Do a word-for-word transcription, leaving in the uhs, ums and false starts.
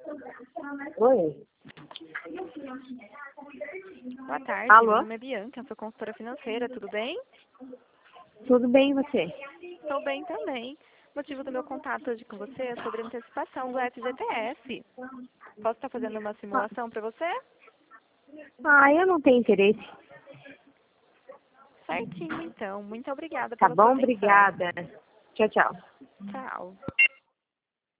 Oi. Boa tarde, Alô? meu nome é Bianca, sou consultora financeira, tudo bem? Tudo bem e você? Estou bem também. O motivo do meu contato hoje com você é sobre a antecipação do F G T S. Posso estar fazendo uma simulação para você? Ah, eu não tenho interesse. Certinho, então. Muito obrigada Tá pela sua bom? atenção. Obrigada. Tchau, tchau. Tchau.